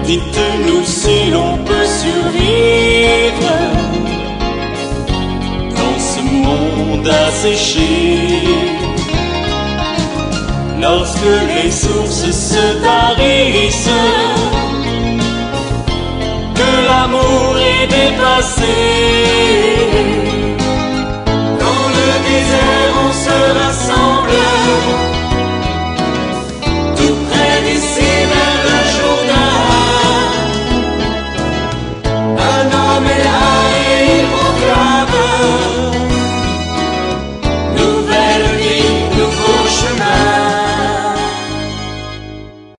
Dites-nous si l'on peut survivre dans ce monde asséché. Lorsque les sources se tarissent, que l'amour est dépassé,